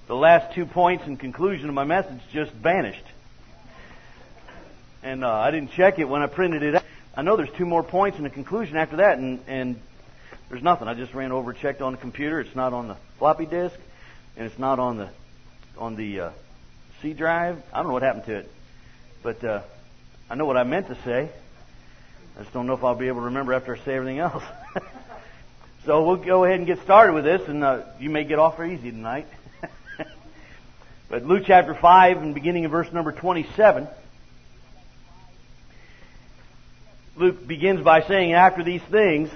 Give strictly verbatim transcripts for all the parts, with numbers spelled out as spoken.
the last two points in conclusion of my message just vanished. And uh, I didn't check it when I printed it out. I know there's two more points in the conclusion after that, and, and there's nothing. I just ran over and checked on the computer. It's not on the floppy disk, and it's not on the on the uh, C drive. I don't know what happened to it, but uh, I know what I meant to say. I just don't know if I'll be able to remember after I say everything else. So we'll go ahead and get started with this, and uh, you may get off very easy tonight. But Luke chapter five, and beginning in verse number twenty-seven, Luke begins by saying, after these things,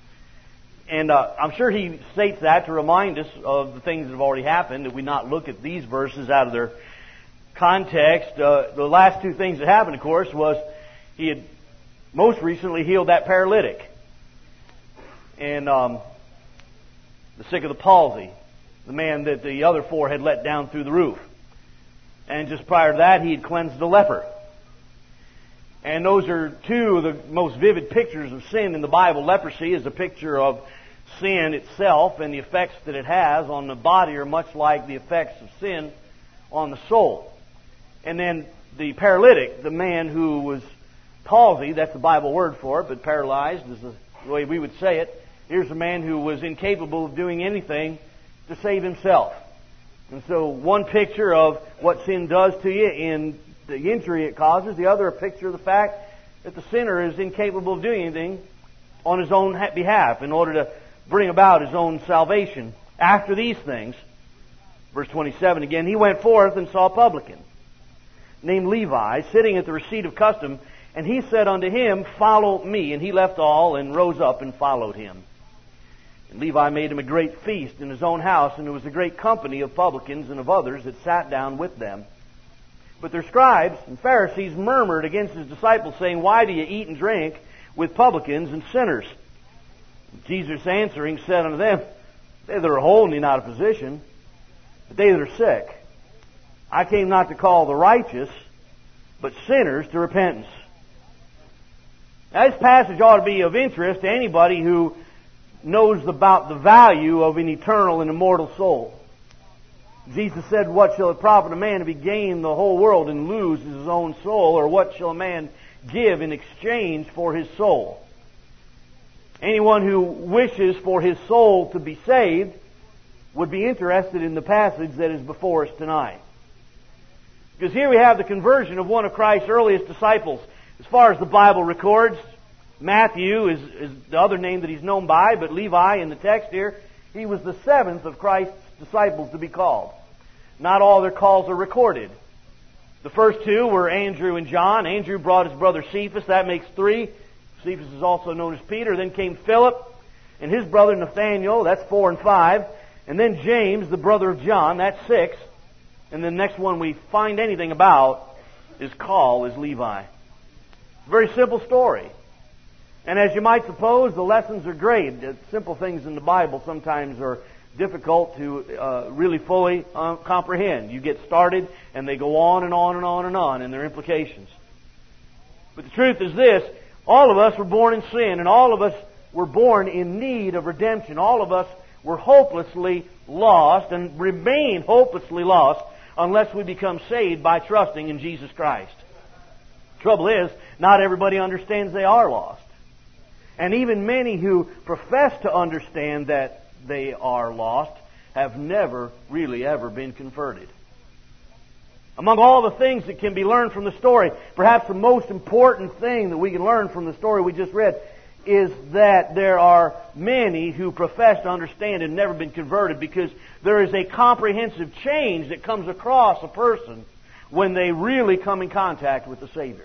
and uh, I'm sure he states that to remind us of the things that have already happened, that we not look at these verses out of their context. Uh, the last two things that happened, of course, was he had most recently healed that paralytic, and um, the sick of the palsy, the man that the other four had let down through the roof. And just prior to that, he had cleansed the leper. And those are two of the most vivid pictures of sin in the Bible. Leprosy is a picture of sin itself, and the effects that it has on the body are much like the effects of sin on the soul. And then the paralytic, the man who was palsy, that's the Bible word for it, but paralyzed is the way we would say it. Here's a man who was incapable of doing anything to save himself. And so one picture of what sin does to you in the injury it causes, the other a picture of the fact that the sinner is incapable of doing anything on his own behalf in order to bring about his own salvation. After these things, verse twenty-seven again, he went forth and saw a publican named Levi sitting at the receipt of custom, and he said unto him, Follow me. And he left all and rose up and followed him. And Levi made him a great feast in his own house, and there was a great company of publicans and of others that sat down with them. But their scribes and Pharisees murmured against his disciples, saying, Why do you eat and drink with publicans and sinners? And Jesus answering said unto them, They that are whole need not a physician, but they that are sick. I came not to call the righteous, but sinners to repentance. Now this passage ought to be of interest to anybody who knows about the value of an eternal and immortal soul. Jesus said, What shall it profit a man if he gain the whole world and lose his own soul? Or what shall a man give in exchange for his soul? Anyone who wishes for his soul to be saved would be interested in the passage that is before us tonight. Because here we have the conversion of one of Christ's earliest disciples. As far as the Bible records, Matthew is, is the other name that he's known by, but Levi in the text here, he was the seventh of Christ's disciples to be called. Not all their calls are recorded. The first two were Andrew and John. Andrew brought his brother Cephas. That makes three. Cephas is also known as Peter. Then came Philip and his brother Nathaniel. That's four and five. And then James, the brother of John. That's six. And the next one we find anything about is call is Levi. Very simple story. And as you might suppose, the lessons are great. Simple things in the Bible sometimes are difficult to uh, really fully uh, comprehend. You get started and they go on and on and on and on in their implications. But the truth is this, all of us were born in sin, and all of us were born in need of redemption. All of us were hopelessly lost and remain hopelessly lost unless we become saved by trusting in Jesus Christ. The trouble is, not everybody understands they are lost. And even many who profess to understand that they are lost have never really ever been converted. Among all the things that can be learned from the story, perhaps the most important thing that we can learn from the story we just read is that there are many who profess to understand and never been converted, because there is a comprehensive change that comes across a person when they really come in contact with the Savior.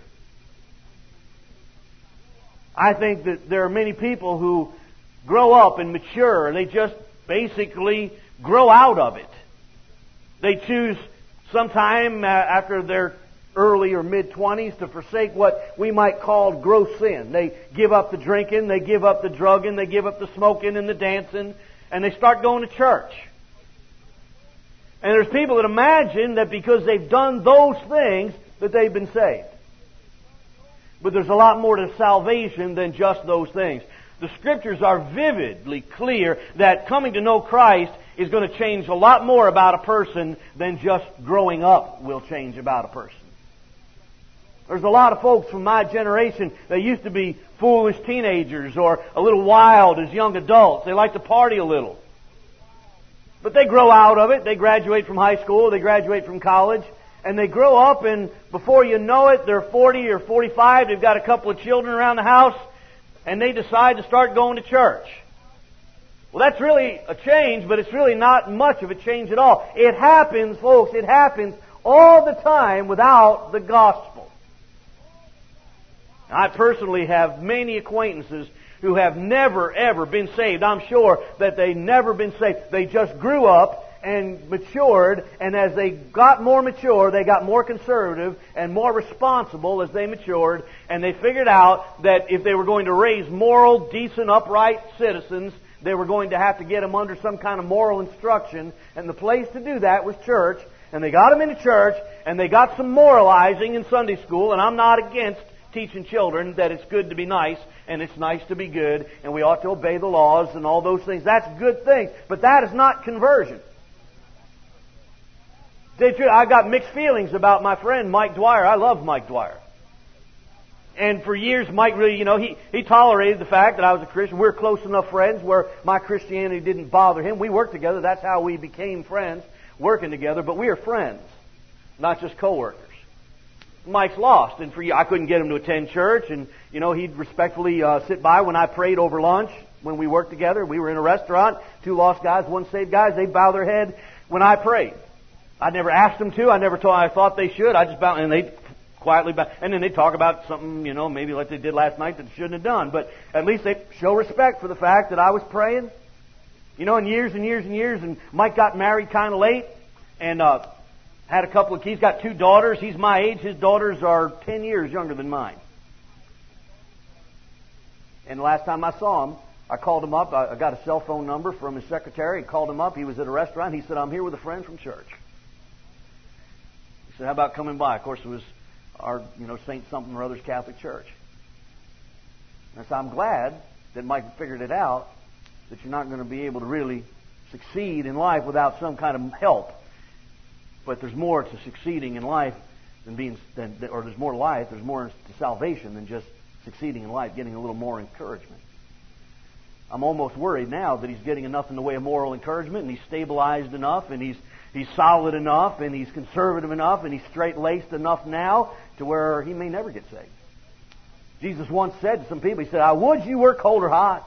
I think that there are many people who grow up and mature, and they just basically grow out of it. They choose sometime after their early or mid-twenties to forsake what we might call gross sin. They give up the drinking, they give up the drugging, they give up the smoking and the dancing, and they start going to church. And there's people that imagine that because they've done those things that they've been saved. But there's a lot more to salvation than just those things. The Scriptures are vividly clear that coming to know Christ is going to change a lot more about a person than just growing up will change about a person. There's a lot of folks from my generation that used to be foolish teenagers or a little wild as young adults. They like to party a little. But they grow out of it. They graduate from high school. They graduate from college. And they grow up, and before you know it, they're forty or forty-five. They've got a couple of children around the house. And they decide to start going to church. Well, that's really a change, but it's really not much of a change at all. It happens, folks, it happens all the time without the gospel. I personally have many acquaintances who have never, ever been saved. I'm sure that they've never been saved. They just grew up and matured, and as they got more mature, they got more conservative and more responsible as they matured, and they figured out that if they were going to raise moral, decent, upright citizens, they were going to have to get them under some kind of moral instruction, and the place to do that was church, and they got them into church, and they got some moralizing in Sunday school, and I'm not against teaching children that it's good to be nice, and it's nice to be good, and we ought to obey the laws and all those things. That's good things, but that is not conversion. I've got mixed feelings about my friend Mike Dwyer. I love Mike Dwyer. And for years, Mike really, you know, he, he tolerated the fact that I was a Christian. We were close enough friends where my Christianity didn't bother him. We worked together. That's how we became friends, working together. But we are friends, not just co-workers. Mike's lost. And for you, I couldn't get him to attend church. And, you know, he'd respectfully uh, sit by when I prayed over lunch when we worked together. We were in a restaurant. Two lost guys, one saved guys. They'd bow their head when I prayed. I never asked them to. I never told. I thought they should. I just bowed, and they quietly bow, and then they talk about something, you know, maybe like they did last night that they shouldn't have done. But at least they show respect for the fact that I was praying. You know, in years and years and years, and Mike got married kind of late, and uh, had a couple of kids. He's got two daughters. He's my age. His daughters are ten years younger than mine. And the last time I saw him, I called him up. I got a cell phone number from his secretary. I called him up. He was at a restaurant. He said, "I'm here with a friend from church." He said, "How about coming by?" Of course, it was our, you know, Saint something or other's Catholic church. And I said, "I'm glad that Mike figured it out, that you're not going to be able to really succeed in life without some kind of help. But there's more to succeeding in life than being, than, or there's more to life, there's more to salvation than just succeeding in life, getting a little more encouragement." I'm almost worried now that he's getting enough in the way of moral encouragement, and he's stabilized enough, and he's He's solid enough, and he's conservative enough, and he's straight-laced enough now to where he may never get saved. Jesus once said to some people, He said, "I would you were cold or hot."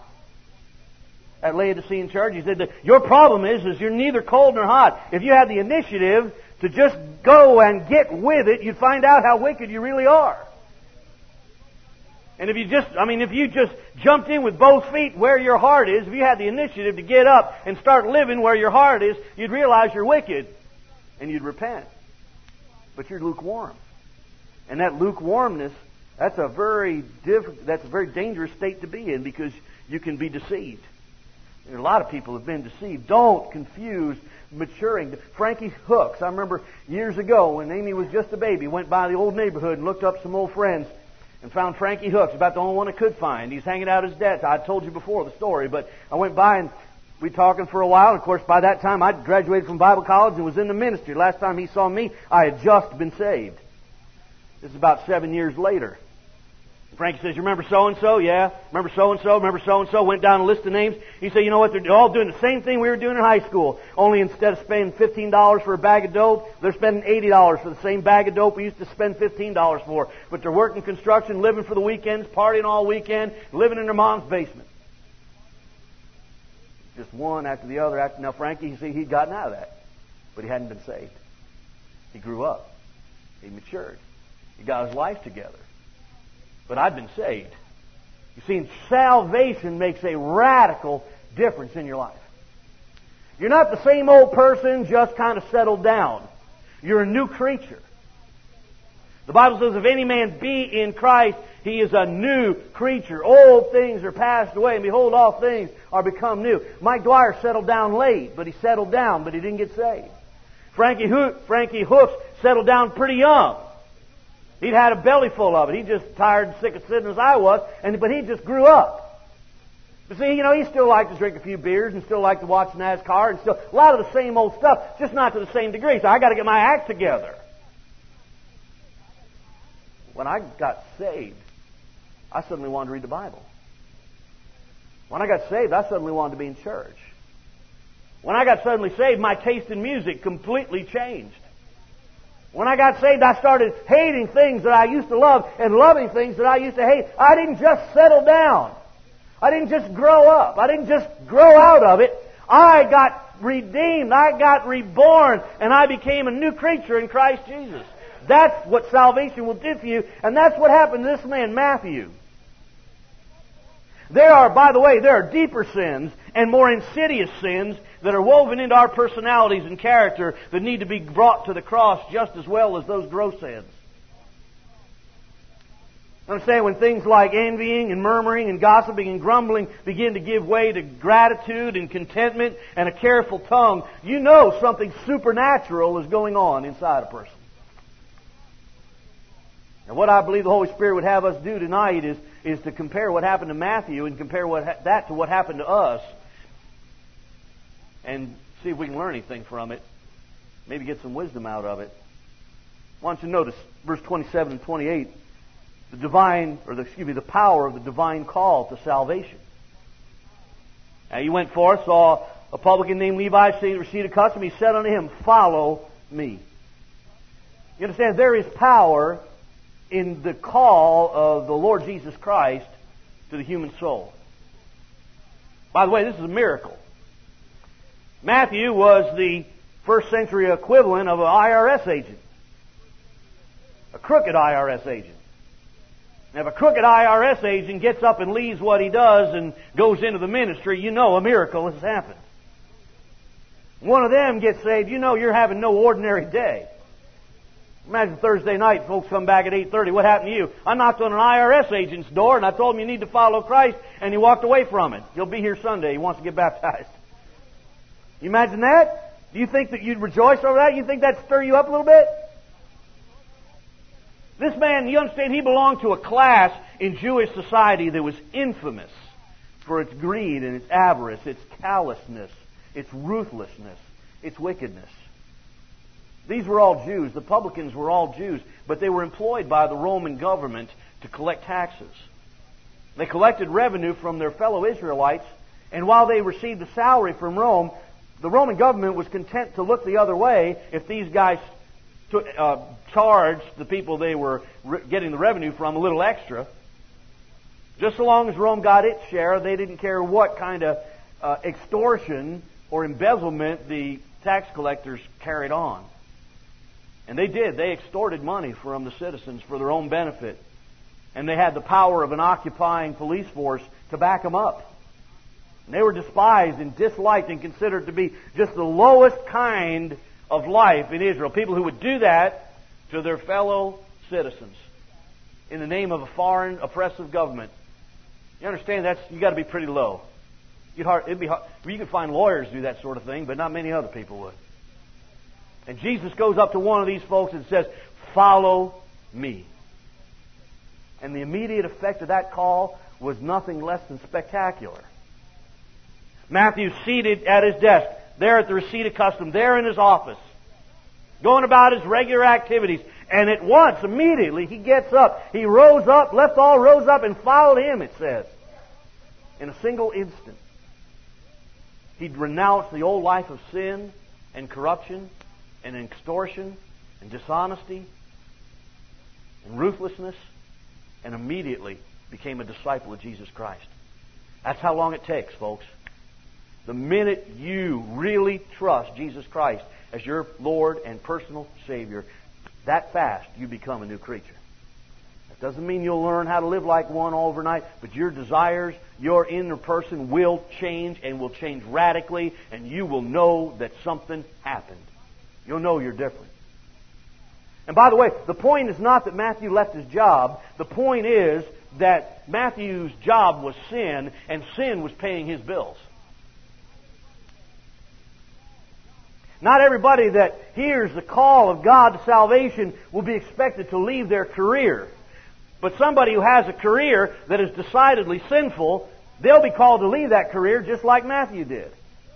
At Laodicean church, He said that your problem is, is you're neither cold nor hot. If you had the initiative to just go and get with it, you'd find out how wicked you really are. And if you just, I mean, if you just jumped in with both feet where your heart is, if you had the initiative to get up and start living where your heart is, you'd realize you're wicked and you'd repent. But you're lukewarm. And that lukewarmness, that's a very diff- that's a very dangerous state to be in, because you can be deceived. And a lot of people have been deceived. Don't confuse maturing. Frankie Hooks, I remember years ago when Amy was just a baby, went by the old neighborhood and looked up some old friends and found Frankie Hooks, about the only one I could find. He's hanging out his dad's. I told you before the story, but I went by and we talking for a while. Of course, by that time, I'd graduated from Bible college and was in the ministry. Last time he saw me, I had just been saved. This is about seven years later. Frankie says, "You remember so-and-so?" "Yeah." "Remember so-and-so? Remember so-and-so?" Went down a list of names. He said, "You know what? They're all doing the same thing we were doing in high school. Only instead of spending fifteen dollars for a bag of dope, they're spending eighty dollars for the same bag of dope we used to spend fifteen dollars for. But they're working construction, living for the weekends, partying all weekend, living in their mom's basement." Just one after the other. After, now, Frankie, you see, he'd gotten out of that. But he hadn't been saved. He grew up. He matured. He got his life together. But I've been saved. You see, salvation makes a radical difference in your life. You're not the same old person just kind of settled down. You're a new creature. The Bible says, if any man be in Christ, he is a new creature. Old things are passed away, and behold, all things are become new. Mike Dwyer settled down late, but he settled down, but he didn't get saved. Frankie, Ho- Frankie Hooks settled down pretty young. He'd had a belly full of it. He just tired and sick of sitting as I was, and but he just grew up. But see, you know, he still liked to drink a few beers and still liked to watch NASCAR and still a lot of the same old stuff, just not to the same degree. So I got to get my act together. When I got saved, I suddenly wanted to read the Bible. When I got saved, I suddenly wanted to be in church. When I got suddenly saved, my taste in music completely changed. When I got saved, I started hating things that I used to love and loving things that I used to hate. I didn't just settle down. I didn't just grow up. I didn't just grow out of it. I got redeemed. I got reborn. And I became a new creature in Christ Jesus. That's what salvation will do for you. And that's what happened to this man, Matthew. There are, by the way, there are deeper sins and more insidious sins that are woven into our personalities and character that need to be brought to the cross just as well as those gross sins. Understand, when things like envying and murmuring and gossiping and grumbling begin to give way to gratitude and contentment and a careful tongue, you know something supernatural is going on inside a person. And what I believe the Holy Spirit would have us do tonight is, is to compare what happened to Matthew and compare what ha- that to what happened to us and see if we can learn anything from it. Maybe get some wisdom out of it. I want you to notice verse twenty-seven and twenty-eight. The divine, or the, excuse me, the power of the divine call to salvation. Now he went forth, saw a publican named Levi sitting at the receipt of custom. He said unto him, "Follow me." You understand, there is power in the call of the Lord Jesus Christ to the human soul. By the way, this is a miracle. Matthew was the first century equivalent of an I R S agent. A crooked I R S agent. Now, if a crooked I R S agent gets up and leaves what he does and goes into the ministry, you know a miracle has happened. One of them gets saved, you know you're having no ordinary day. Imagine Thursday night, folks come back at eight thirty. What happened to you? I knocked on an I R S agent's door and I told him you need to follow Christ, and he walked away from it. He'll be here Sunday. He wants to get baptized. You imagine that? Do you think that you'd rejoice over that? You think that'd stir you up a little bit? This man, you understand, he belonged to a class in Jewish society that was infamous for its greed and its avarice, its callousness, its ruthlessness, its wickedness. These were all Jews. The publicans were all Jews, but they were employed by the Roman government to collect taxes. They collected revenue from their fellow Israelites, and while they received a salary from Rome, the Roman government was content to look the other way if these guys to, uh, charged the people they were re- getting the revenue from a little extra. Just so long as Rome got its share, they didn't care what kind of uh, extortion or embezzlement the tax collectors carried on. And they did. They extorted money from the citizens for their own benefit. And they had the power of an occupying police force to back them up. And they were despised and disliked and considered to be just the lowest kind of life in Israel. People who would do that to their fellow citizens in the name of a foreign oppressive government. You understand, that's you got to be pretty low. You'd hard, it'd be hard. You could find lawyers do that sort of thing, but not many other people would. And Jesus goes up to one of these folks and says, "Follow me." And the immediate effect of that call was nothing less than spectacular. Matthew's seated at his desk, there at the receipt of custom, there in his office, going about his regular activities. And at once, immediately, he gets up. He rose up, left all, rose up, and followed him, it says. In a single instant. He'd renounced the old life of sin and corruption and extortion and dishonesty and ruthlessness, and immediately became a disciple of Jesus Christ. That's how long it takes, folks. The minute you really trust Jesus Christ as your Lord and personal Savior, that fast you become a new creature. That doesn't mean you'll learn how to live like one overnight, but your desires, your inner person will change and will change radically, and you will know that something happened. You'll know you're different. And by the way, the point is not that Matthew left his job. The point is that Matthew's job was sin, and sin was paying his bills. Not everybody that hears the call of God to salvation will be expected to leave their career. But somebody who has a career that is decidedly sinful they'll be called to leave that career just like Matthew did.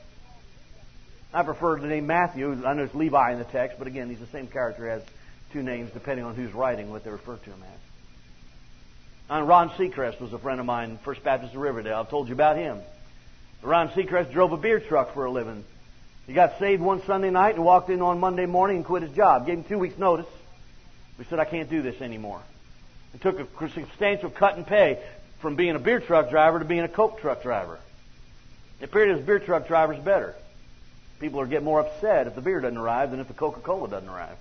I prefer the name Matthew. I know it's Levi in the text, but again, he's the same character, has two names depending on who's writing what they refer to him as. And Ron Seacrest was a friend of mine, First Baptist of Riverdale. I've told you about him. Ron Seacrest drove a beer truck for a living. He got saved one Sunday night and walked in on Monday morning and quit his job. Gave him two weeks' notice. He said, I can't do this anymore. He took a substantial cut in pay from being a beer truck driver to being a Coke truck driver. It appeared his beer truck driver's better. People are getting more upset if the beer doesn't arrive than if the Coca-Cola doesn't arrive.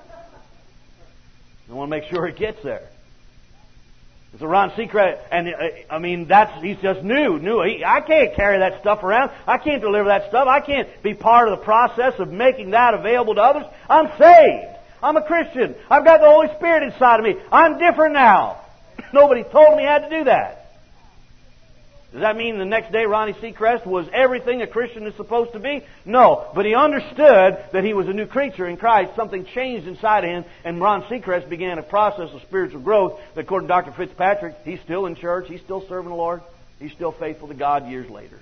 You want to make sure it gets there. So Ron Seacrest, and uh, I mean, that's he's just new, new. He, I can't carry that stuff around. I can't deliver that stuff. I can't be part of the process of making that available to others. I'm saved. I'm a Christian. I've got the Holy Spirit inside of me. I'm different now. Nobody told me I had to do that. Does that mean the next day Ronnie Seacrest was everything a Christian is supposed to be? No. But he understood that he was a new creature in Christ. Something changed inside of him. And Ron Seacrest began a process of spiritual growth that, according to Doctor Fitzpatrick, he's still in church. He's still serving the Lord. He's still faithful to God years later.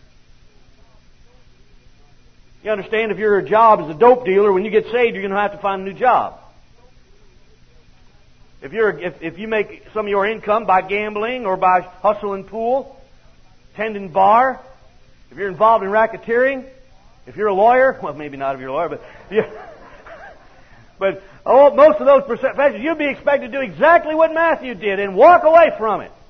You understand, if your job is a dope dealer, when you get saved, you're going to have to find a new job. If you're if, if you make some of your income by gambling or by hustling pool, tending bar, if you're involved in racketeering, if you're a lawyer, well, maybe not if you're a lawyer, but yeah, but oh, most of those professions, you'll be expected to do exactly what Matthew did and walk away from it.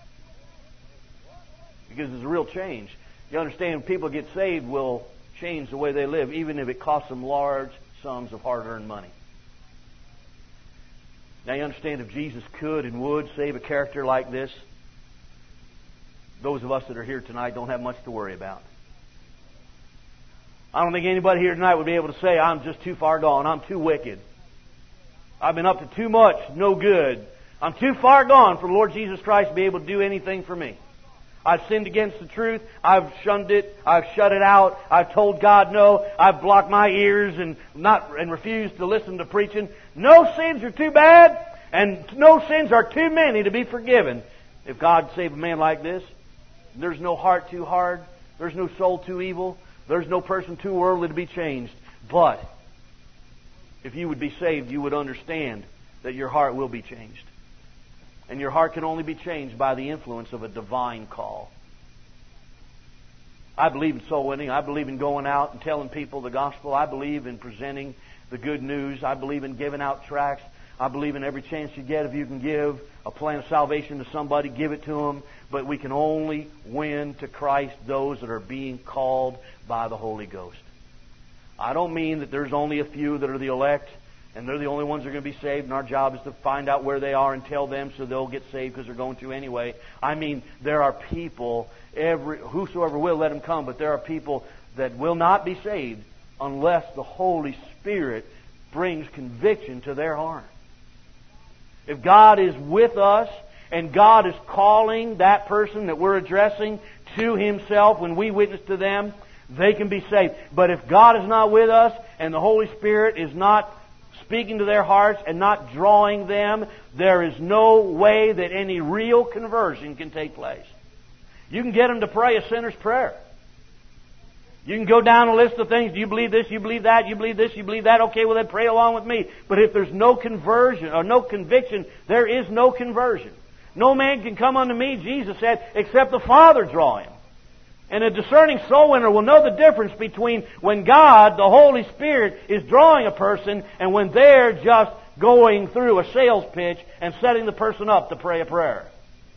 Because there's a real change. You understand, when people get saved, will change the way they live, even if it costs them large sums of hard-earned money. Now you understand, if Jesus could and would save a character like this, those of us that are here tonight don't have much to worry about. I don't think anybody here tonight would be able to say, I'm just too far gone. I'm too wicked. I've been up to too much, no good. I'm too far gone for the Lord Jesus Christ to be able to do anything for me. I've sinned against the truth. I've shunned it. I've shut it out. I've told God no. I've blocked my ears and not and refused to listen to preaching. No sins are too bad, and no sins are too many to be forgiven. If God saved a man like this, there's no heart too hard. There's no soul too evil. There's no person too worldly to be changed. But if you would be saved, you would understand that your heart will be changed. And your heart can only be changed by the influence of a divine call. I believe in soul winning. I believe in going out and telling people the gospel. I believe in presenting the good news. I believe in giving out tracts. I believe in every chance you get, if you can give a plan of salvation to somebody, give it to them. But we can only win to Christ those that are being called by the Holy Ghost. I don't mean that there's only a few that are the elect, and they're the only ones that are going to be saved, and our job is to find out where they are and tell them so they'll get saved because they're going to anyway. I mean, there are people, every whosoever will, let them come, but there are people that will not be saved unless the Holy Spirit brings conviction to their heart. If God is with us and God is calling that person that we're addressing to Himself when we witness to them, they can be saved. But if God is not with us and the Holy Spirit is not speaking to their hearts and not drawing them, there is no way that any real conversion can take place. You can get them to pray a sinner's prayer. You can go down a list of things. Do you believe this? You believe that? You believe this? You believe that? Okay, well then pray along with me. But if there's no conversion or no conviction, there is no conversion. No man can come unto me, Jesus said, except the Father draw him. And a discerning soul winner will know the difference between when God, the Holy Spirit, is drawing a person and when they're just going through a sales pitch and setting the person up to pray a prayer.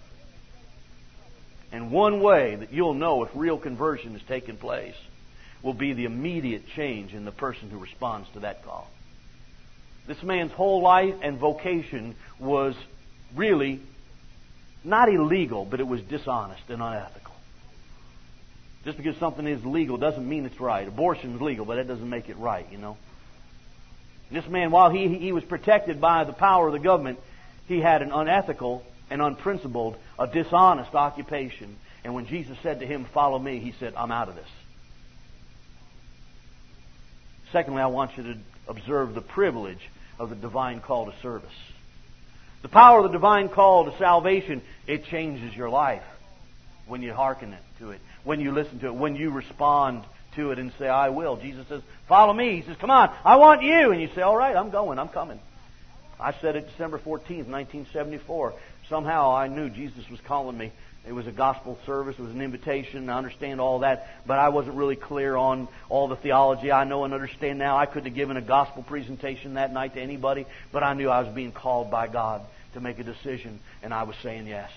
And one way that you'll know if real conversion has taken place will be the immediate change in the person who responds to that call. This man's whole life and vocation was really not illegal, but it was dishonest and unethical. Just because something is legal doesn't mean it's right. Abortion is legal, but that doesn't make it right, you know. This man, while he, he was protected by the power of the government, he had an unethical and unprincipled, a dishonest occupation. And when Jesus said to him, "Follow me," he said, "I'm out of this." Secondly, I want you to observe the privilege of the divine call to service. The power of the divine call to salvation, it changes your life. when you hearken it to it, when you listen to it, when you respond to it and say, I will. Jesus says, follow me. He says, come on, I want you. And you say, all right, I'm going, I'm coming. I said it December fourteenth, nineteen seventy-four. Somehow I knew Jesus was calling me. It was a gospel service. It was an invitation. I understand all that. But I wasn't really clear on all the theology I know and understand now. I couldn't have given a gospel presentation that night to anybody. But I knew I was being called by God to make a decision. And I was saying yes.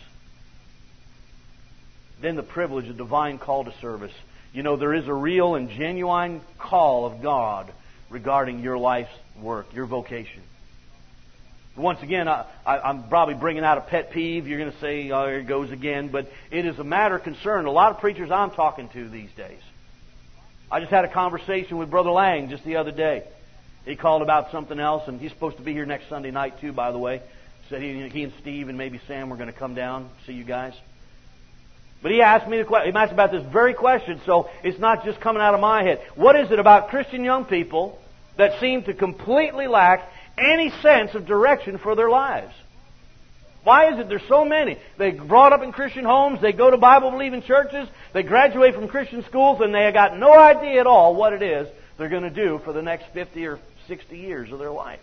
Then the privilege, a divine call to service. You know, there is a real and genuine call of God regarding your life's work, your vocation. Once again, I, I, I'm probably bringing out a pet peeve. You're going to say, oh, here it goes again. But it is a matter of concern. A lot of preachers I'm talking to these days. I just had a conversation with Brother Lang just the other day. He called about something else, and he's supposed to be here next Sunday night too, by the way. Said he, he and Steve and maybe Sam were going to come down, see you guys. But he asked me the question. He asked about this very question, so it's not just coming out of my head. What is it about Christian young people that seem to completely lack any sense of direction for their lives? Why is it there's so many? They brought up in Christian homes, they go to Bible-believing churches, they graduate from Christian schools, and they have got no idea at all what it is they're going to do for the next fifty or sixty years of their life.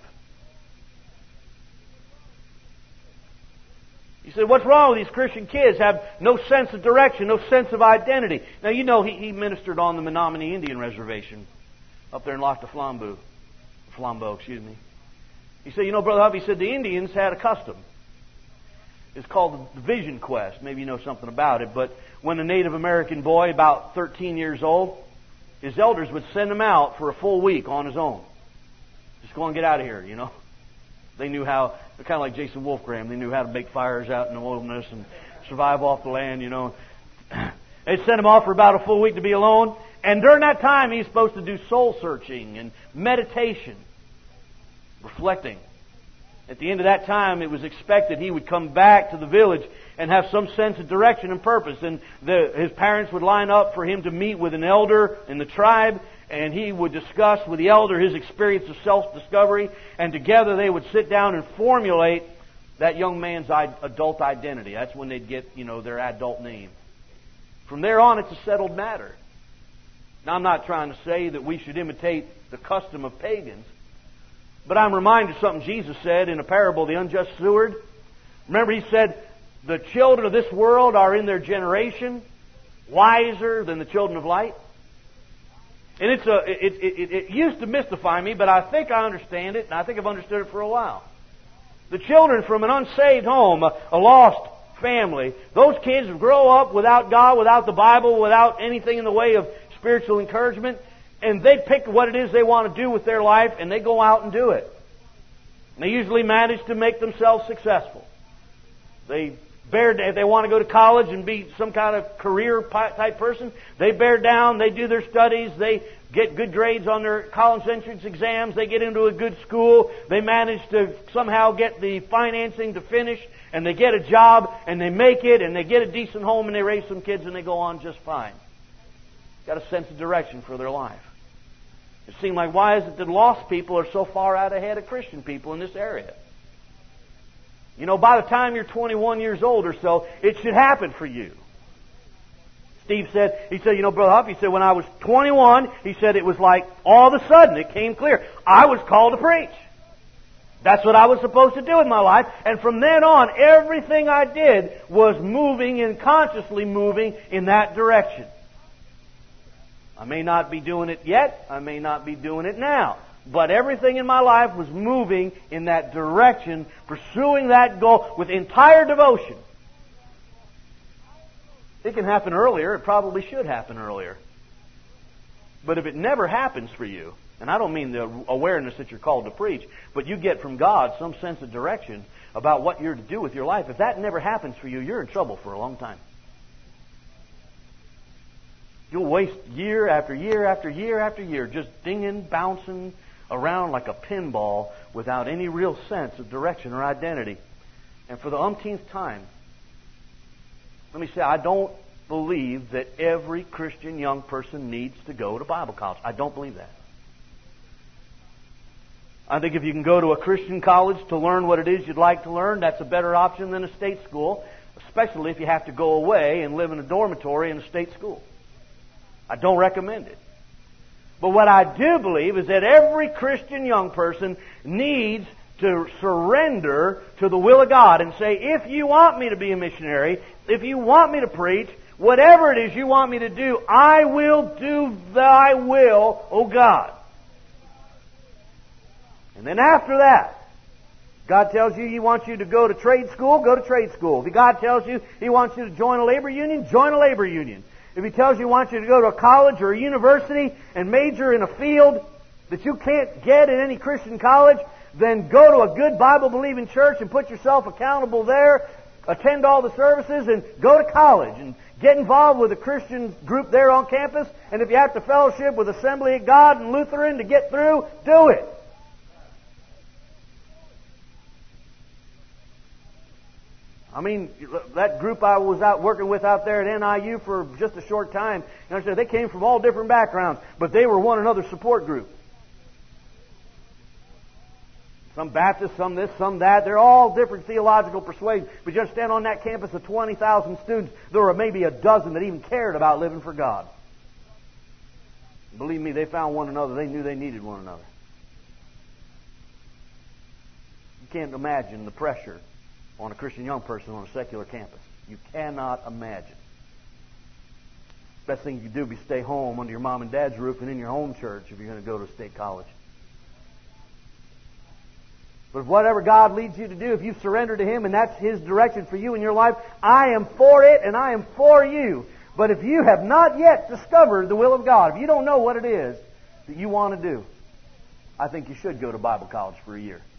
You say, what's wrong with these Christian kids? Have no sense of direction, no sense of identity. Now, you know, he, he ministered on the Menominee Indian Reservation up there in Lac de Flambeau. Flambeau, excuse me. He said, you know, Brother Huff, he said the Indians had a custom. It's called the Vision Quest. Maybe you know something about it. But when a Native American boy, about thirteen years old, his elders would send him out for a full week on his own. Just go and get out of here, you know. They knew how, they're kind of like Jason Wolfgram. They knew how to make fires out in the wilderness and survive off the land, you know. They'd send him off for about a full week to be alone. And during that time, he's supposed to do soul searching and meditation. Reflecting. At the end of that time, it was expected he would come back to the village and have some sense of direction and purpose. And the, his parents would line up for him to meet with an elder in the tribe, and he would discuss with the elder his experience of self-discovery, and together they would sit down and formulate that young man's adult identity. That's when they'd get, you know, their adult name. From there on, it's a settled matter. Now, I'm not trying to say that we should imitate the custom of pagans, but I'm reminded of something Jesus said in a parable, the unjust steward. Remember, He said, the children of this world are in their generation wiser than the children of light. And it's a, it, it, it, it used to mystify me, but I think I understand it, and I think I've understood it for a while. The children from an unsaved home, a, a lost family, those kids grow up without God, without the Bible, without anything in the way of spiritual encouragement, and they pick what it is they want to do with their life, and they go out and do it. And they usually manage to make themselves successful. They bear, if they want to go to college and be some kind of career type person, they bear down, they do their studies, they get good grades on their college entrance exams, they get into a good school, they manage to somehow get the financing to finish, and they get a job, and they make it, and they get a decent home, and they raise some kids, and they go on just fine. Got a sense of direction for their life. It seemed like, why is it that lost people are so far out ahead of Christian people in this area? You know, by the time you're twenty-one years old or so, it should happen for you. Steve said, he said, you know, Brother Huff, he said, when I was twenty-one, he said, it was like all of a sudden it came clear. I was called to preach. That's what I was supposed to do in my life. And from then on, everything I did was moving and consciously moving in that direction. I may not be doing it yet. I may not be doing it now. But everything in my life was moving in that direction, pursuing that goal with entire devotion. It can happen earlier. It probably should happen earlier. But if it never happens for you, and I don't mean the awareness that you're called to preach, but you get from God some sense of direction about what you're to do with your life, if that never happens for you, you're in trouble for a long time. You'll waste year after year after year after year just dinging, bouncing around like a pinball without any real sense of direction or identity. And for the umpteenth time, let me say, I don't believe that every Christian young person needs to go to Bible college. I don't believe that. I think if you can go to a Christian college to learn what it is you'd like to learn, that's a better option than a state school. especially if you have to go away and live in a dormitory in a state school. I don't recommend it. But what I do believe is that every Christian young person needs to surrender to the will of God and say, if you want me to be a missionary, if you want me to preach, whatever it is you want me to do, I will do thy will, O God. And then after that, God tells you He wants you to go to trade school, go to trade school. If God tells you He wants you to join a labor union, join a labor union. If He tells you He wants you to go to a college or a university and major in a field that you can't get in any Christian college, then go to a good Bible-believing church and put yourself accountable there, attend all the services, and go to college and get involved with a Christian group there on campus. And if you have to fellowship with Assembly of God and Lutheran to get through, do it. I mean, that group I was out working with out there at N I U for just a short time, and I said they came from all different backgrounds, but they were one another's support group. Some Baptists, some this, some that. They're all different theological persuasions. But you understand, on that campus of twenty thousand students, there were maybe a dozen that even cared about living for God. Believe me, they found one another. They knew they needed one another. You can't imagine the pressure on a Christian young person on a secular campus. You cannot imagine. Best thing you can do is stay home under your mom and dad's roof and in your home church if you're going to go to a state college. But whatever God leads you to do, if you surrender to Him and that's His direction for you in your life, I am for it and I am for you. But if you have not yet discovered the will of God, if you don't know what it is that you want to do, I think you should go to Bible college for a year.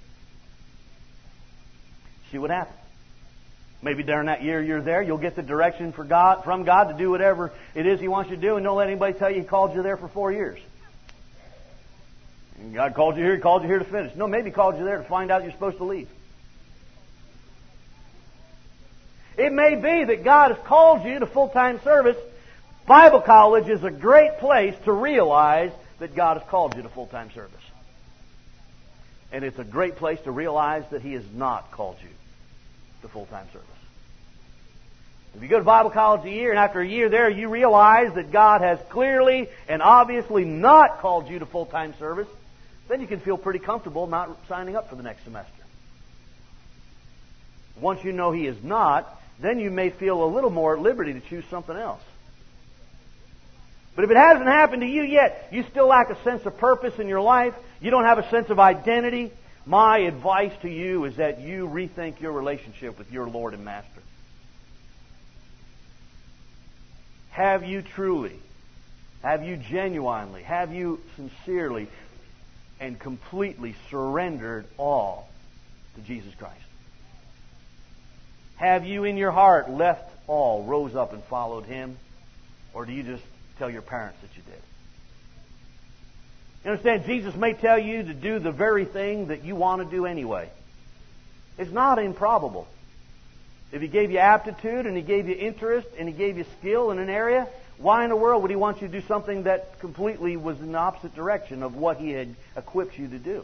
See what happens. Maybe during that year you're there, you'll get the direction for God, from God to do whatever it is He wants you to do, and don't let anybody tell you He called you there for four years. And God called you here, He called you here to finish. No, maybe He called you there to find out you're supposed to leave. It may be that God has called you to full-time service. Bible college is a great place to realize that God has called you to full-time service. And it's a great place to realize that He has not called you to full-time service. If you go to Bible college a year, and after a year there you realize that God has clearly and obviously not called you to full-time service, then you can feel pretty comfortable not signing up for the next semester. Once you know He is not, then you may feel a little more at liberty to choose something else. But if it hasn't happened to you yet, you still lack a sense of purpose in your life, you don't have a sense of identity, my advice to you is that you rethink your relationship with your Lord and Master. Have you truly, have you genuinely, have you sincerely and completely surrendered all to Jesus Christ? Have you in your heart left all, rose up and followed Him? Or do you just tell your parents that you did? You understand, Jesus may tell you to do the very thing that you want to do anyway. It's not improbable. If He gave you aptitude and He gave you interest and He gave you skill in an area, why in the world would He want you to do something that completely was in the opposite direction of what He had equipped you to do?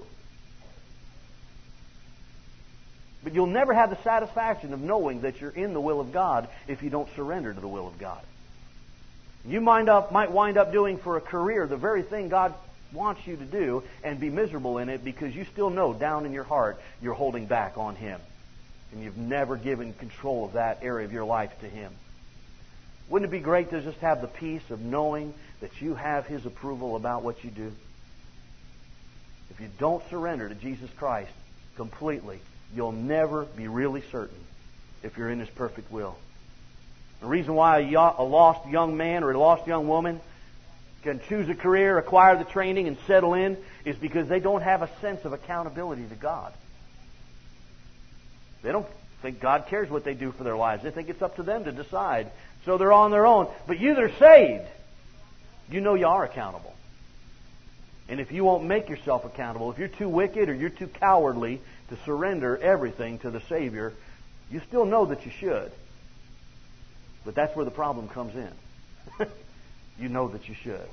But you'll never have the satisfaction of knowing that you're in the will of God if you don't surrender to the will of God. You might, up, might wind up doing for a career the very thing God wants you to do and be miserable in it because you still know down in your heart you're holding back on Him. And you've never given control of that area of your life to Him. Wouldn't it be great to just have the peace of knowing that you have His approval about what you do? If you don't surrender to Jesus Christ completely, you'll never be really certain if you're in His perfect will. The reason why a lost young man or a lost young woman can choose a career, acquire the training, and settle in is because they don't have a sense of accountability to God. They don't think God cares what they do for their lives. They think it's up to them to decide. So they're on their own. But you that are saved, you know you are accountable. And if you won't make yourself accountable, if you're too wicked or you're too cowardly to surrender everything to the Savior, you still know that you should. But that's where the problem comes in. You know that you should.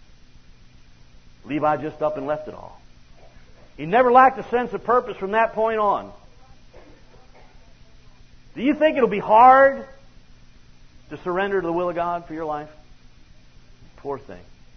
Levi just up and left it all. He never lacked a sense of purpose from that point on. Do you think it'll be hard to surrender to the will of God for your life? Poor thing.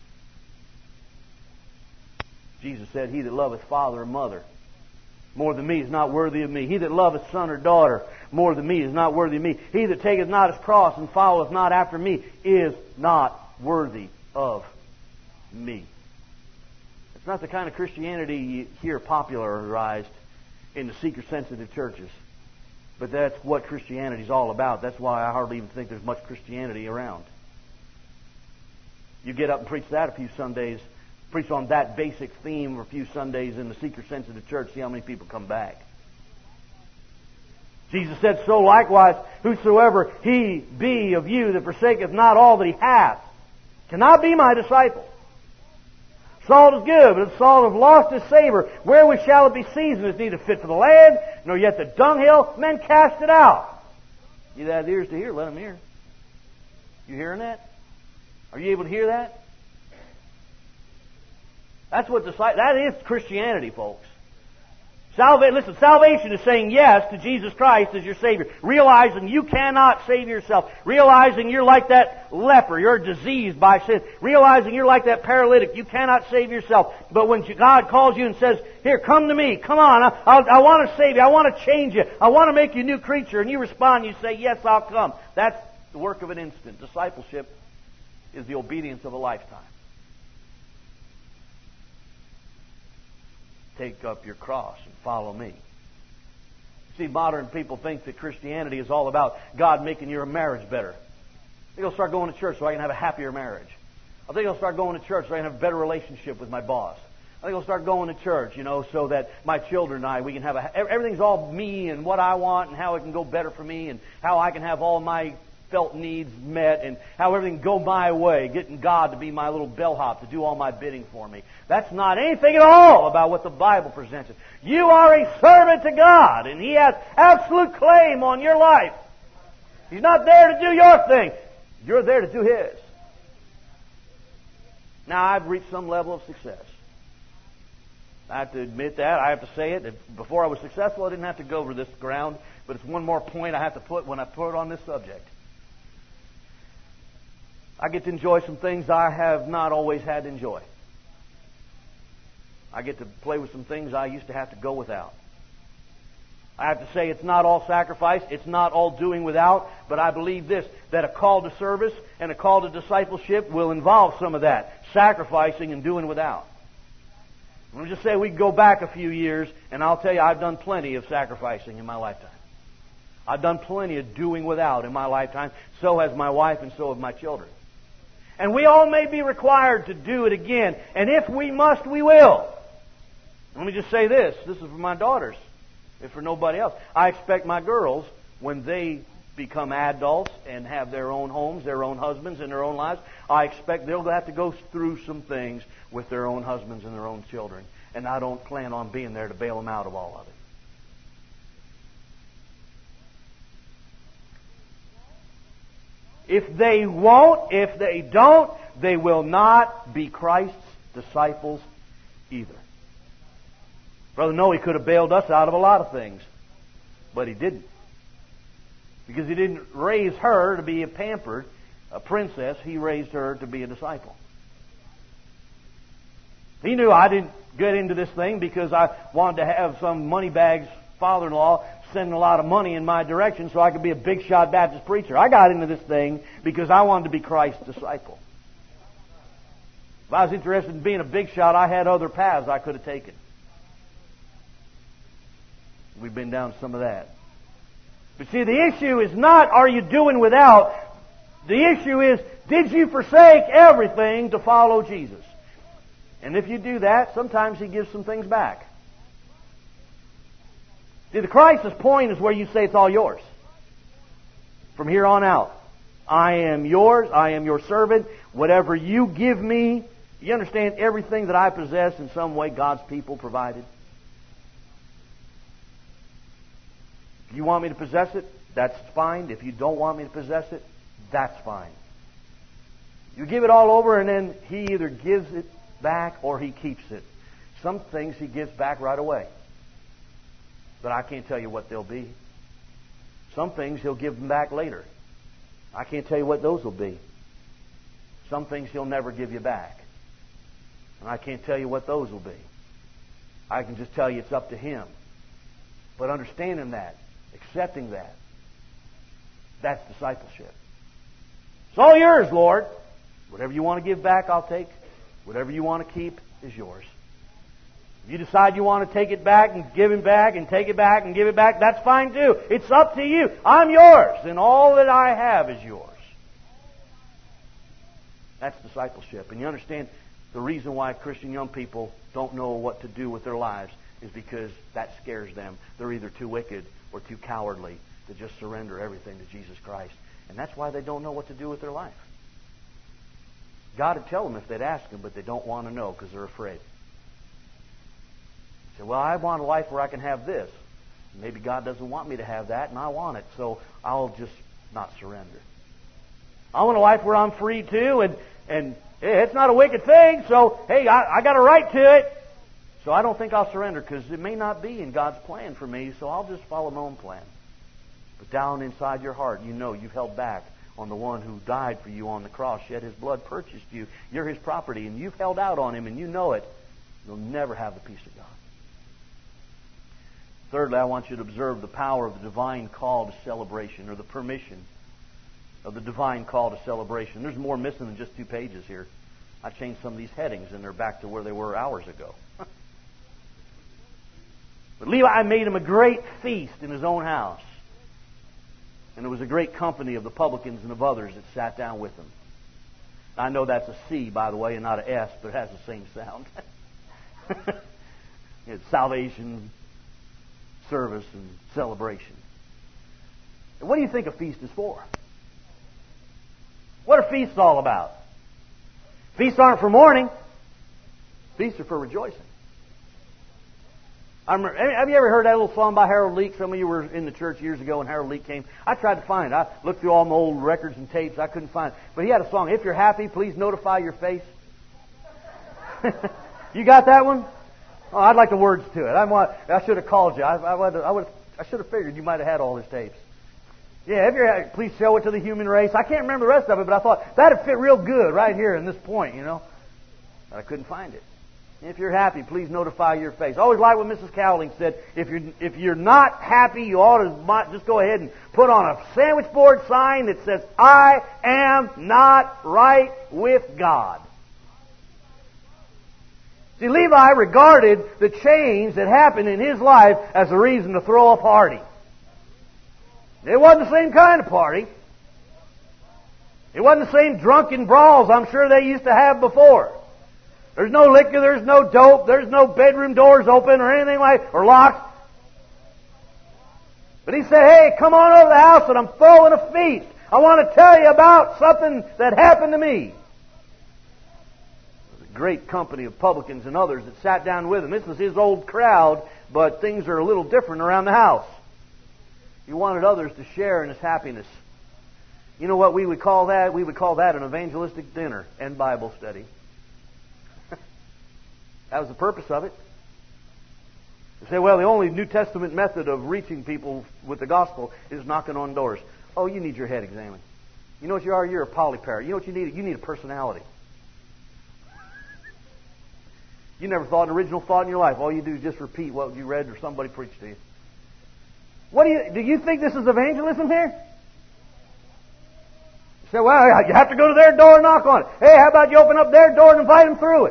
Jesus said, he that loveth father or mother more than me is not worthy of me. He that loveth son or daughter more than me is not worthy of me. He that taketh not his cross and followeth not after me is not worthy of me. It's not the kind of Christianity you hear popularized in the seeker-sensitive churches. But that's what Christianity is all about. That's why I hardly even think there's much Christianity around. You get up and preach that a few Sundays, preach on that basic theme for a few Sundays in the seeker-sensitive church, see how many people come back. Jesus said, so likewise, whosoever he be of you that forsaketh not all that he hath, cannot be my disciple. Salt is good, but if salt have lost its savor, wherewith shall it be seasoned? It's neither fit for the land, nor yet the dunghill. Men cast it out. You that have ears to hear, let them hear. You hearing that? Are you able to hear that? That's what the that is Christianity, folks. Salvation, listen, salvation is saying yes to Jesus Christ as your Savior. Realizing you cannot save yourself. Realizing you're like that leper. You're diseased by sin. Realizing you're like that paralytic. You cannot save yourself. But when God calls you and says, here, come to me. Come on. I, I, I want to save you. I want to change you. I want to make you a new creature. And you respond. You say, yes, I'll come. That's the work of an instant. Discipleship is the obedience of a lifetime. Take up your cross and follow me. See, modern people think that Christianity is all about God making your marriage better. I think I'll start going to church so I can have a happier marriage. I think I'll start going to church so I can have a better relationship with my boss. I think I'll start going to church, you know, so that my children and I, we can have a... Everything's all me and what I want and how it can go better for me and how I can have all my felt needs met and how everything can go my way, getting God to be my little bellhop, to do all my bidding for me. That's not anything at all about what the Bible presents. You are a servant to God, and He has absolute claim on your life. He's not there to do your thing. You're there to do His. Now, I've reached some level of success. I have to admit that. I have to say it. Before I was successful, I didn't have to go over this ground, but it's one more point I have to put when I put on this subject. I get to enjoy some things I have not always had to enjoy. I get to play with some things I used to have to go without. I have to say it's not all sacrifice, it's not all doing without, but I believe this, that a call to service and a call to discipleship will involve some of that, sacrificing and doing without. Let me just say we can go back a few years, and I'll tell you I've done plenty of sacrificing in my lifetime. I've done plenty of doing without in my lifetime. So has my wife and so have my children. And we all may be required to do it again. And if we must, we will. Let me just say this. This is for my daughters, if for nobody else. I expect my girls, when they become adults and have their own homes, their own husbands, and their own lives, I expect they'll have to go through some things with their own husbands and their own children. And I don't plan on being there to bail them out of all of it. If they won't, if they don't, they will not be Christ's disciples either. Brother Noe could have bailed us out of a lot of things, but he didn't. Because he didn't raise her to be a pampered, a princess. He raised her to be a disciple. He knew I didn't get into this thing because I wanted to have some moneybags father-in-law sending a lot of money in my direction so I could be a big shot Baptist preacher. I got into this thing because I wanted to be Christ's disciple. If I was interested in being a big shot, I had other paths I could have taken. We've been down some of that. But see, the issue is not, are you doing without? The issue is, did you forsake everything to follow Jesus? And if you do that, sometimes He gives some things back. See, the crisis point is where you say it's all yours. From here on out. I am yours. I am your servant. Whatever you give me, you understand everything that I possess in some way God's people provided. If you want me to possess it, that's fine. If you don't want me to possess it, that's fine. You give it all over and then He either gives it back or He keeps it. Some things He gives back right away. But I can't tell you what they'll be. Some things He'll give them back later. I can't tell you what those will be. Some things He'll never give you back. And I can't tell you what those will be. I can just tell you it's up to Him. But understanding that, accepting that, that's discipleship. It's all yours, Lord. Whatever you want to give back, I'll take. Whatever you want to keep is yours. If you decide you want to take it back and give it back and take it back and give it back, that's fine too. It's up to you. I'm yours, and all that I have is yours. That's discipleship. And you understand the reason why Christian young people don't know what to do with their lives is because that scares them. They're either too wicked or too cowardly to just surrender everything to Jesus Christ. And that's why they don't know what to do with their life. God would tell them if they'd ask Him, but they don't want to know because they're afraid. Say, well, I want a life where I can have this. Maybe God doesn't want me to have that, and I want it, so I'll just not surrender. I want a life where I'm free too, and, and hey, it's not a wicked thing, so hey, I, I got a right to it. So I don't think I'll surrender because it may not be in God's plan for me, so I'll just follow my own plan. But down inside your heart, you know you've held back on the one who died for you on the cross, shed His blood, purchased you. You're His property, and you've held out on Him, and you know it. You'll never have the peace of God. Thirdly, I want you to observe the power of the divine call to celebration, or the permission of the divine call to celebration. There's more missing than just two pages here. I changed some of these headings, and they're back to where they were hours ago. But Levi made him a great feast in his own house. And there was a great company of the publicans and of others that sat down with him. I know that's a C, by the way, and not an S, but it has the same sound. It's salvation, service, and celebration. And what do you think a feast is for? What are feasts all about? Feasts aren't for mourning. Feasts are for rejoicing. I remember, have you ever heard that little song by Harold Leake? Some of you were in the church years ago when Harold Leake came. I tried to find it. I looked through all my old records and tapes. I couldn't find it. But he had a song, If You're Happy, Please Notify Your Face. You got that one? Oh, I'd like the words to it. I want. I should have called you. I, I, would, I, would, I should have figured you might have had all his tapes. Yeah, if you're happy, please show it to the human race. I can't remember the rest of it, but I thought that'd fit real good right here in this point, you know. But I couldn't find it. If you're happy, please notify your face. I always like what Missus Cowling said. If you're, if you're not happy, you ought to just go ahead and put on a sandwich board sign that says, I am not right with God. See, Levi regarded the change that happened in his life as a reason to throw a party. It wasn't the same kind of party. It wasn't the same drunken brawls I'm sure they used to have before. There's no liquor, there's no dope, there's no bedroom doors open or anything like, or locked. But he said, hey, come on over to the house and I'm throwing a feast. I want to tell you about something that happened to me. There was a great company of publicans and others that sat down with him. This was his old crowd, but things are a little different around the house. He wanted others to share in his happiness. You know what we would call that? We would call that an evangelistic dinner and Bible study. That was the purpose of it. You say, well, the only New Testament method of reaching people with the gospel is knocking on doors. Oh, you need your head examined. You know what you are? You're a polyparrot. You know what you need? You need a personality. You never thought an original thought in your life. All you do is just repeat what you read or somebody preached to you. What do you do? You think this is evangelism here? You say, well, you have to go to their door and knock on it. Hey, how about you open up their door and invite them through it?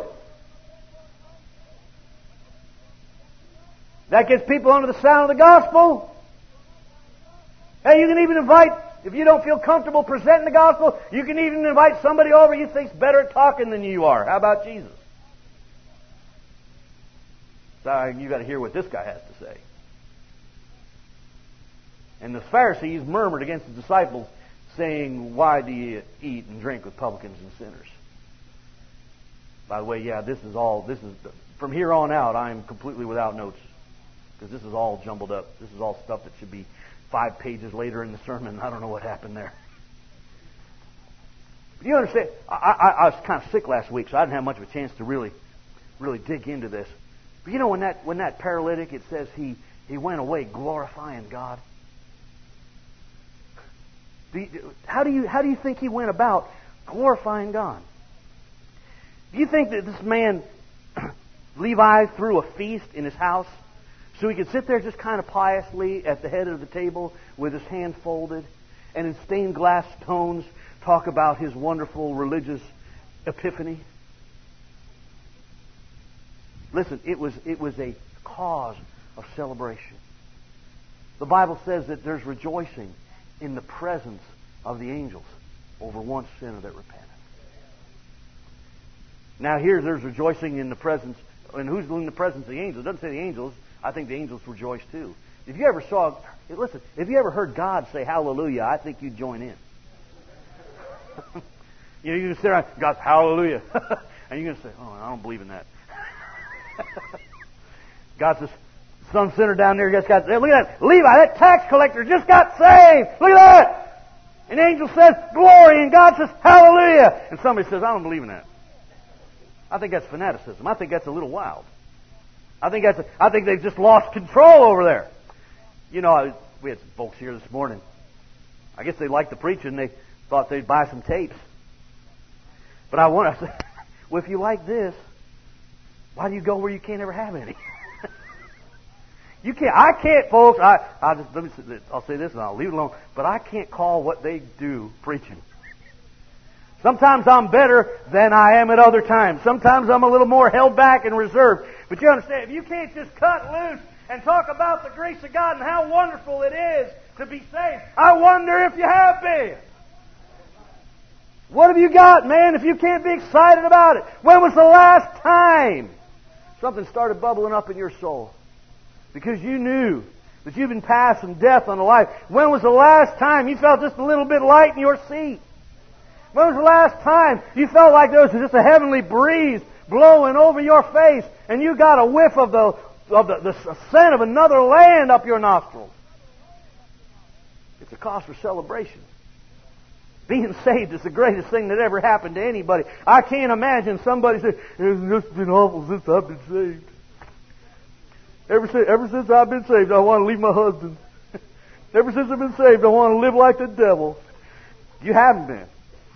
That gets people under the sound of the gospel. Hey, you can even invite, if you don't feel comfortable presenting the gospel, you can even invite somebody over you think's better at talking than you are. How about Jesus? So you got to hear what this guy has to say. And the Pharisees murmured against the disciples, saying, why do you eat and drink with publicans and sinners? By the way, yeah, this is all, this is, from here on out, I'm completely without notes. Because this is all jumbled up. This is all stuff that should be five pages later in the sermon. I don't know what happened there. But you understand, I, I, I was kind of sick last week, so I didn't have much of a chance to really, really dig into this. But you know, when that when that paralytic, it says he, he went away glorifying God. Do you, how do you how do you think he went about glorifying God? Do you think that this man, Levi, threw a feast in his house so he could sit there just kind of piously at the head of the table with his hands folded and in stained glass tones talk about his wonderful religious epiphany? Listen, it was it was a cause of celebration. The Bible says that there's rejoicing in the presence of the angels over one sinner that repented. Now here there's rejoicing in the presence, and who's in the presence of the angels? It doesn't say the angels. I think the angels rejoice too. If you ever saw, listen, if you ever heard God say hallelujah, I think you'd join in. You know, you just sit around, God's hallelujah. And you're going to say, oh, I don't believe in that. God says, some sinner down there just got saved. Look at that. Levi, that tax collector just got saved. Look at that. And the angel says, glory. And God says, hallelujah. And somebody says, I don't believe in that. I think that's fanaticism. I think that's a little wild. I think that's. A, I think they've just lost control over there. You know, I, we had some folks here this morning. I guess they liked the preaching. They thought they'd buy some tapes. But I want to say, well, if you like this, why do you go where you can't ever have any? You can't. I can't, folks. I. I just let me. I'll say this and I'll leave it alone. But I can't call what they do preaching. Sometimes I'm better than I am at other times. Sometimes I'm a little more held back and reserved. But you understand, if you can't just cut loose and talk about the grace of God and how wonderful it is to be saved, I wonder if you have been. What have you got, man, if you can't be excited about it? When was the last time something started bubbling up in your soul? Because you knew that you've been passed from death unto life. When was the last time you felt just a little bit light in your seat? When was the last time you felt like there was just a heavenly breeze blowing over your face and you got a whiff of the of the, the scent of another land up your nostrils? It's a cause for celebration. Being saved is the greatest thing that ever happened to anybody. I can't imagine somebody saying, it's just been awful since I've been saved. Ever since, ever since I've been saved, I want to leave my husband. Ever since I've been saved, I want to live like the devil. You haven't been.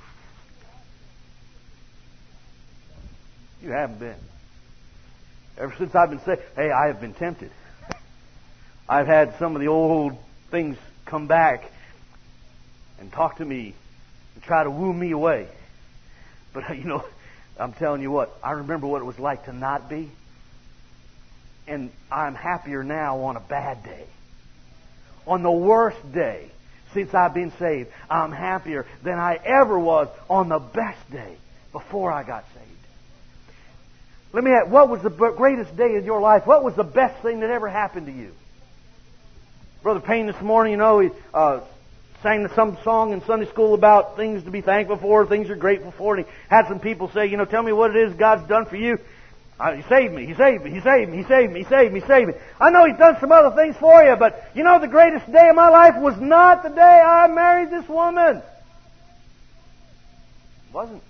You haven't been. Ever since I've been saved, hey, I have been tempted. I've had some of the old things come back and talk to me and try to woo me away. But, you know, I'm telling you what, I remember what it was like to not be. And I'm happier now on a bad day. On the worst day since I've been saved, I'm happier than I ever was on the best day before I got saved. Let me ask, what was the greatest day in your life? What was the best thing that ever happened to you? Brother Payne this morning, you know, he uh, sang some song in Sunday school about things to be thankful for, things you're grateful for, and he had some people say, you know, tell me what it is God's done for you. Uh, he saved me, He saved me, He saved me, He saved me, He saved me, He saved me. I know He's done some other things for you, but you know the greatest day of my life was not the day I married this woman. It wasn't.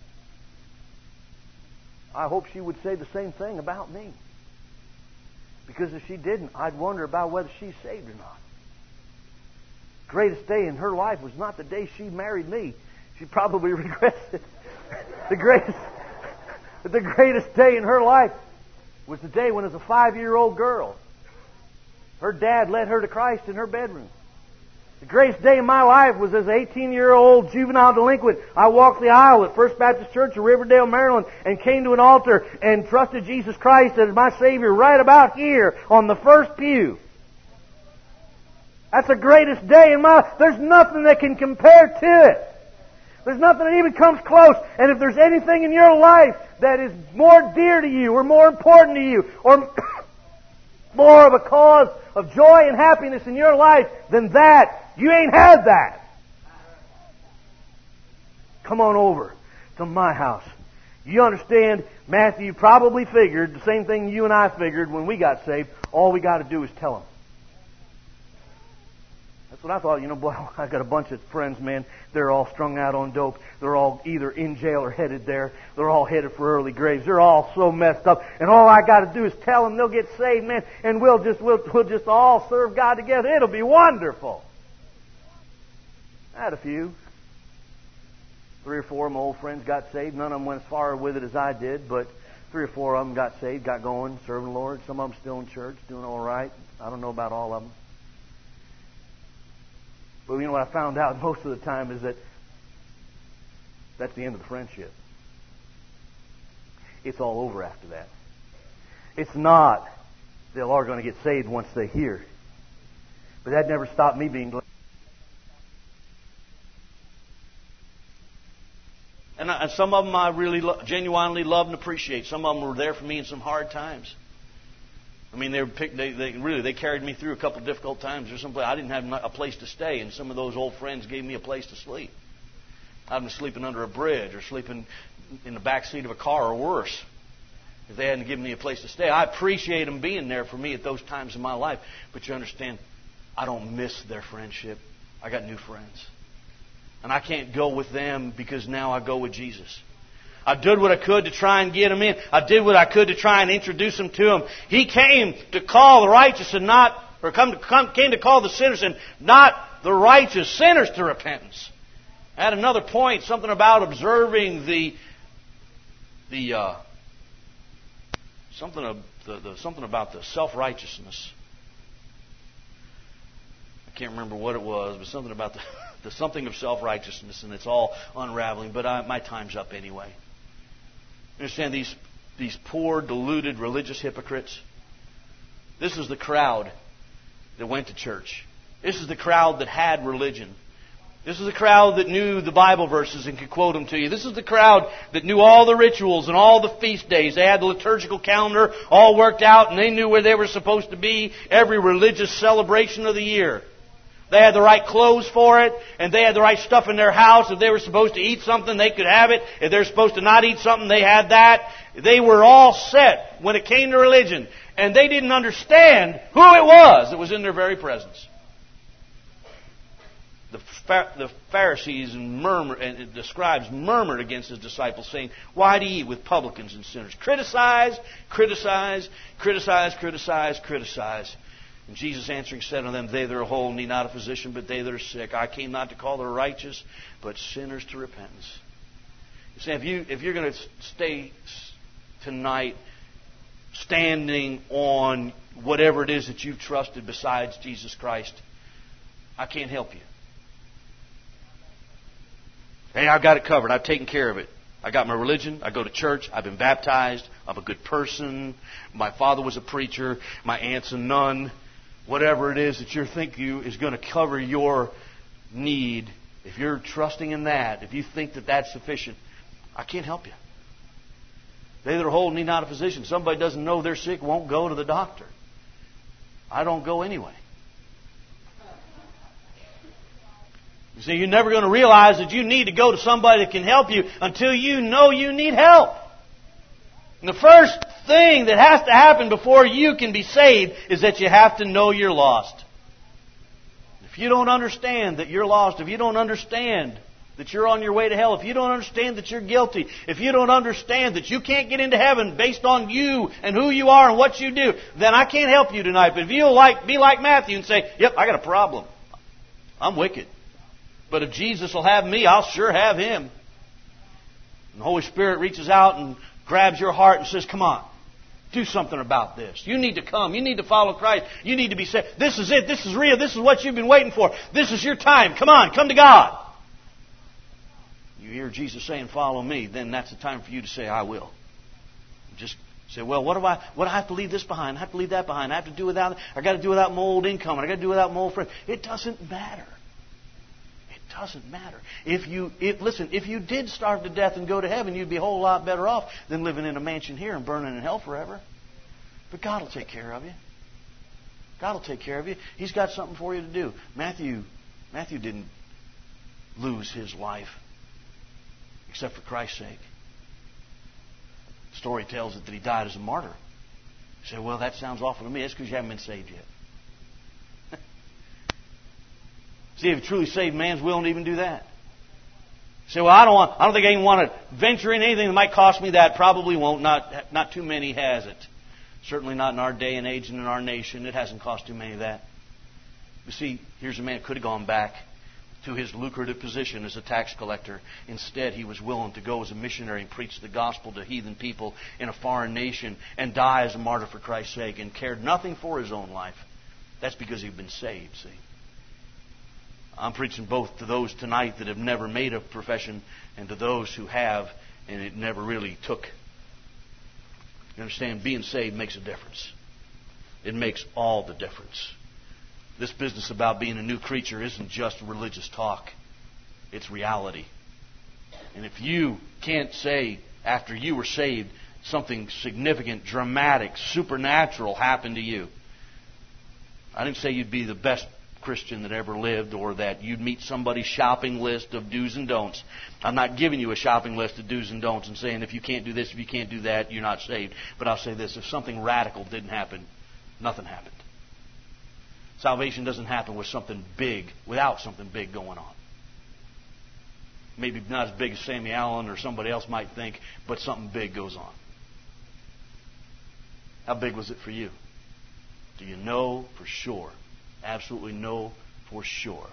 I hope she would say the same thing about me. Because if she didn't, I'd wonder about whether she's saved or not. The greatest day in her life was not the day she married me. She probably regrets it. The greatest, the greatest day in her life was the day when, as a five-year-old girl, her dad led her to Christ in her bedroom. The greatest day in my life was as an eighteen-year-old juvenile delinquent. I walked the aisle at First Baptist Church of Riverdale, Maryland, and came to an altar and trusted Jesus Christ as my Savior right about here on the first pew. That's the greatest day in my life. There's nothing that can compare to it. There's nothing that even comes close. And if there's anything in your life that is more dear to you or more important to you or more of a cause of joy and happiness in your life than that, you ain't had that. Come on over to my house. You understand, Matthew probably figured the same thing you and I figured when we got saved. All we got to do is tell him. That's what I thought. You know, boy, I got a bunch of friends, man. They're all strung out on dope. They're all either in jail or headed there. They're all headed for early graves. They're all so messed up. And all I got to do is tell them they'll get saved, man. And we'll just we'll, we'll just all serve God together. It'll be wonderful. I had a few. Three or four of my old friends got saved. None of them went as far with it as I did, but three or four of them got saved, got going, serving the Lord. Some of them still in church, doing all right. I don't know about all of them. But you know what I found out most of the time is that that's the end of the friendship. It's all over after that. It's not they are going to get saved once they hear. But that never stopped me being glad. And, I, and some of them I really lo- genuinely love and appreciate. Some of them were there for me in some hard times. I mean, they were picked, they, they really they carried me through a couple of difficult times. There's some place I didn't have a place to stay, and some of those old friends gave me a place to sleep. I'd been sleeping under a bridge or sleeping in the back seat of a car or worse if they hadn't given me a place to stay. I appreciate them being there for me at those times in my life. But you understand, I don't miss their friendship. I got new friends. And I can't go with them because now I go with Jesus. I did what I could to try and get them in. I did what I could to try and introduce them to Him. He came to call the righteous and not, or come to, come, came to call the sinners and not the righteous, sinners to repentance. I had another point, something about observing the, the, uh, something of the, the something about the self-righteousness. I can't remember what it was, but something about the, the something of self-righteousness, and it's all unraveling. But I, my time's up anyway. You understand these these poor, deluded religious hypocrites? This is the crowd that went to church. This is the crowd that had religion. This is the crowd that knew the Bible verses and could quote them to you. This is the crowd that knew all the rituals and all the feast days. They had the liturgical calendar all worked out, and they knew where they were supposed to be every religious celebration of the year. They had the right clothes for it, and they had the right stuff in their house. If they were supposed to eat something, they could have it. If they were supposed to not eat something, they had that. They were all set when it came to religion. And they didn't understand who it was that was in their very presence. The Pharisees and, murmur, and the scribes murmured against His disciples, saying, "Why do you eat with publicans and sinners?" Criticize, criticize, criticize, criticize, criticize. And Jesus answering said unto them, "They that are whole need not a physician, but they that are sick. I came not to call the righteous, but sinners to repentance." You see, if, you, if you're going to stay tonight standing on whatever it is that you've trusted besides Jesus Christ, I can't help you. Hey, I've got it covered. I've taken care of it. I got my religion. I go to church. I've been baptized. I'm a good person. My father was a preacher. My aunt's a nun. Whatever it is that you think you is going to cover your need, if you're trusting in that, if you think that that's sufficient, I can't help you. They that are whole need not a physician. Somebody doesn't know they're sick, won't go to the doctor. I don't go anyway. You see, you're never going to realize that you need to go to somebody that can help you until you know you need help. And the first thing that has to happen before you can be saved is that you have to know you're lost. If you don't understand that you're lost, if you don't understand that you're on your way to hell, if you don't understand that you're guilty, if you don't understand that you can't get into heaven based on you and who you are and what you do, then I can't help you tonight. But if you'll like, be like Matthew and say, "Yep, I got a problem. I'm wicked. But if Jesus will have me, I'll sure have Him." And the Holy Spirit reaches out and grabs your heart and says, "Come on, do something about this. You need to come. You need to follow Christ. You need to be saved. This is it. This is real. This is what you've been waiting for. This is your time. Come on, come to God." You hear Jesus saying, "Follow me," then that's the time for you to say, "I will." Just say, "Well, what do I what do I have to leave this behind? I have to leave that behind. I have to do without I got to do without my old income, and I got to do without my old friend." It doesn't matter. It doesn't matter. If you if, listen, if you did starve to death and go to heaven, you'd be a whole lot better off than living in a mansion here and burning in hell forever. But God will take care of you. God will take care of you. He's got something for you to do. Matthew, Matthew didn't lose his life except for Christ's sake. The story tells it that he died as a martyr. You say, "Well, that sounds awful to me." That's because you haven't been saved yet. See, if a truly saved man's willing to even do that. You say, "Well, I don't want, I don't think I even want to venture in anything that might cost me that." Probably won't. Not, not too many has it. Certainly not in our day and age and in our nation. It hasn't cost too many that. But see, here's a man who could have gone back to his lucrative position as a tax collector. Instead, he was willing to go as a missionary and preach the gospel to heathen people in a foreign nation and die as a martyr for Christ's sake, and cared nothing for his own life. That's because he'd been saved, see. I'm preaching both to those tonight that have never made a profession and to those who have and it never really took. You understand? Being saved makes a difference. It makes all the difference. This business about being a new creature isn't just religious talk. It's reality. And if you can't say after you were saved something significant, dramatic, supernatural happened to you, I didn't say you'd be the best Christian that ever lived or that you'd meet somebody's shopping list of do's and don'ts. I'm not giving you a shopping list of do's and don'ts and saying if you can't do this, if you can't do that, you're not saved. But I'll say this, if something radical didn't happen, nothing happened. Salvation doesn't happen with something big, without something big going on. Maybe not as big as Sammy Allen or somebody else might think, but something big goes on. How big was it for you? Do you know for sure, absolutely know for sure,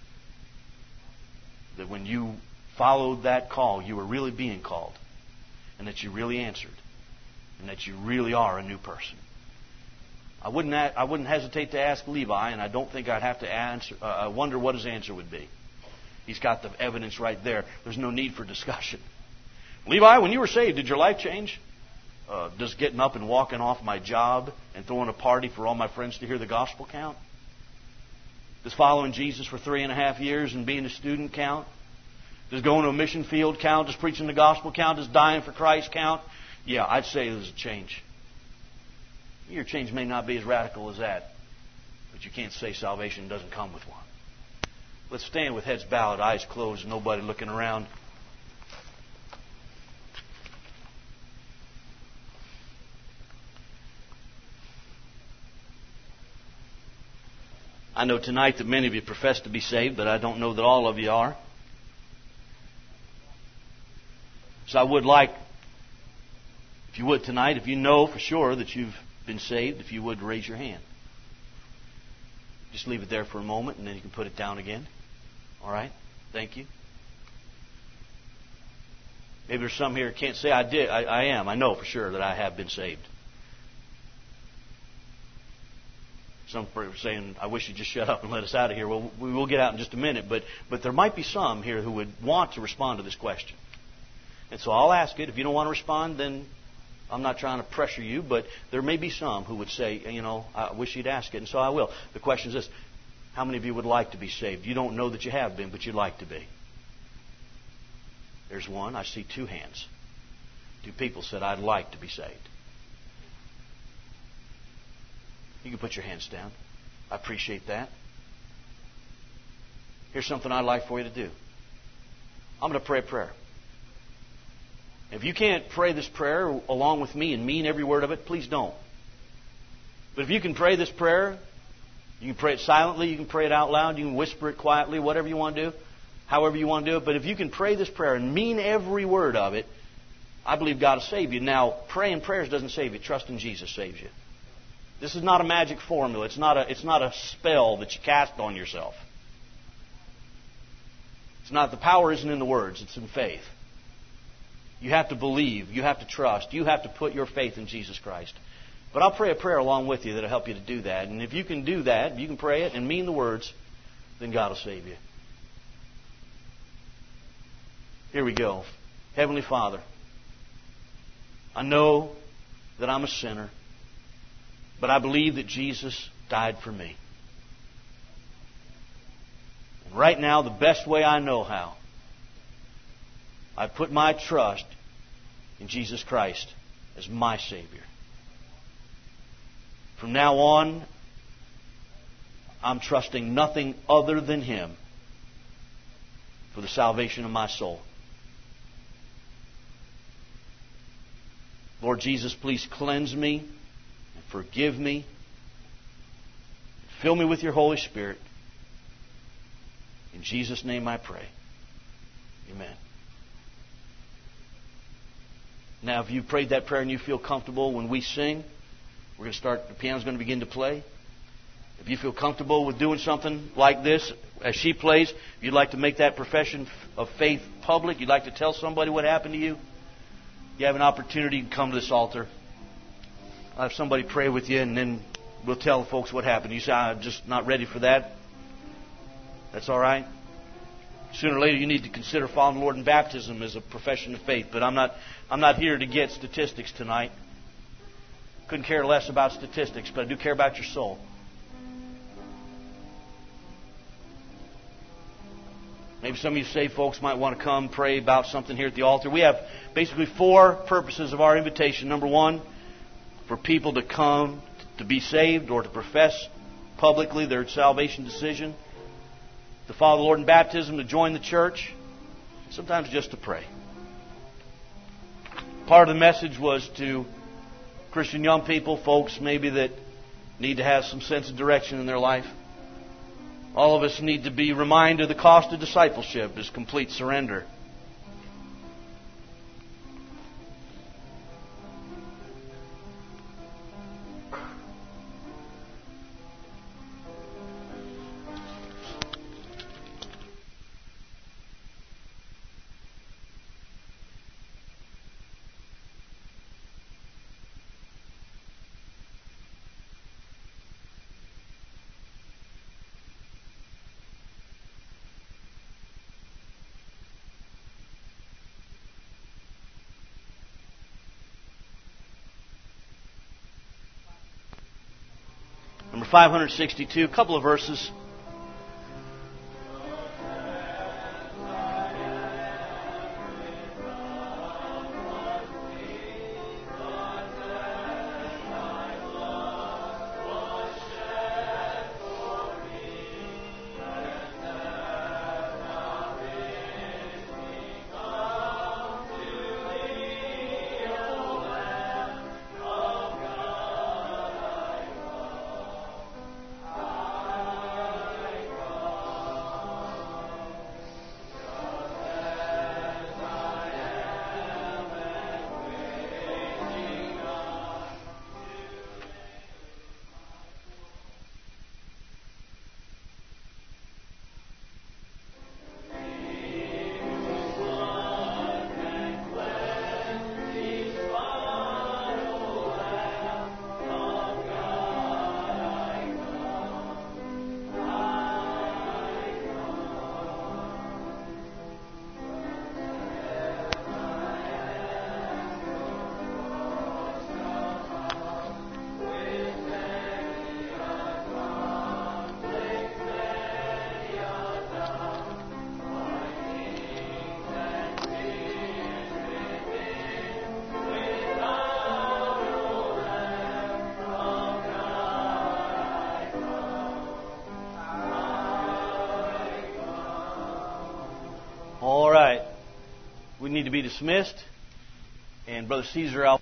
that when you followed that call, you were really being called, and that you really answered, and that you really are a new person? I wouldn't I wouldn't hesitate to ask Levi, and I don't think I'd have to answer. Uh, I wonder what his answer would be. He's got the evidence right there. There's no need for discussion. Levi, when you were saved, did your life change? Uh, does getting up and walking off my job and throwing a party for all my friends to hear the gospel count? Does following Jesus for three and a half years and being a student count? Does going to a mission field count? Does preaching the gospel count? Does dying for Christ count? Yeah, I'd say there's a change. Your change may not be as radical as that, but you can't say salvation doesn't come with one. Let's stand with heads bowed, eyes closed, nobody looking around. I know tonight that many of you profess to be saved, but I don't know that all of you are. So I would like, if you would tonight, if you know for sure that you've been saved, if you would raise your hand. Just leave it there for a moment and then you can put it down again. All right? Thank you. Maybe there's some here who can't say I did. I, I am. I know for sure that I have been saved. Some are saying, I wish you'd just shut up and let us out of here. Well, we will get out in just a minute. But, but there might be some here who would want to respond to this question. And so I'll ask it. If you don't want to respond, then I'm not trying to pressure you, but there may be some who would say, you know, I wish you'd ask it, and so I will. The question is this: how many of you would like to be saved? You don't know that you have been, but you'd like to be. There's one. I see two hands. Two people said, I'd like to be saved. You can put your hands down. I appreciate that. Here's something I'd like for you to do. I'm going to pray a prayer. If you can't pray this prayer along with me and mean every word of it, please don't. But if you can pray this prayer, you can pray it silently, you can pray it out loud, you can whisper it quietly, whatever you want to do, however you want to do it. But if you can pray this prayer and mean every word of it, I believe God will save you. Now, praying prayers doesn't save you. Trust in Jesus saves you. This is not a magic formula. It's not a, it's not a spell that you cast on yourself. It's not, the power isn't in the words, it's in faith. You have to believe. You have to trust. You have to put your faith in Jesus Christ. But I'll pray a prayer along with you that will help you to do that. And if you can do that, you can pray it and mean the words, then God will save you. Here we go. Heavenly Father, I know that I'm a sinner, but I believe that Jesus died for me. And right now, the best way I know how, I put my trust in Jesus Christ as my Savior. From now on, I'm trusting nothing other than Him for the salvation of my soul. Lord Jesus, please cleanse me and forgive me. Fill me with your Holy Spirit. In Jesus' name I pray. Amen. Now, if you prayed that prayer and you feel comfortable, when we sing, we're going to start, the piano's going to begin to play. If you feel comfortable with doing something like this, as she plays, if you'd like to make that profession of faith public, you'd like to tell somebody what happened to you, you have an opportunity to come to this altar. I'll have somebody pray with you, and then we'll tell folks what happened. You say, I'm just not ready for that. That's all right. Sooner or later, you need to consider following the Lord in baptism as a profession of faith. But I'm not, I'm not here to get statistics tonight. Couldn't care less about statistics, but I do care about your soul. Maybe some of you saved folks might want to come pray about something here at the altar. We have basically four purposes of our invitation. Number one, for people to come to be saved or to profess publicly their salvation decision, to follow the Lord in baptism, to join the church, sometimes just to pray. Part of the message was to Christian young people, folks maybe that need to have some sense of direction in their life. All of us need to be reminded the cost of discipleship is complete surrender. Number five sixty-two, a couple of verses. All right. We need to be dismissed. And Brother Caesar, I'll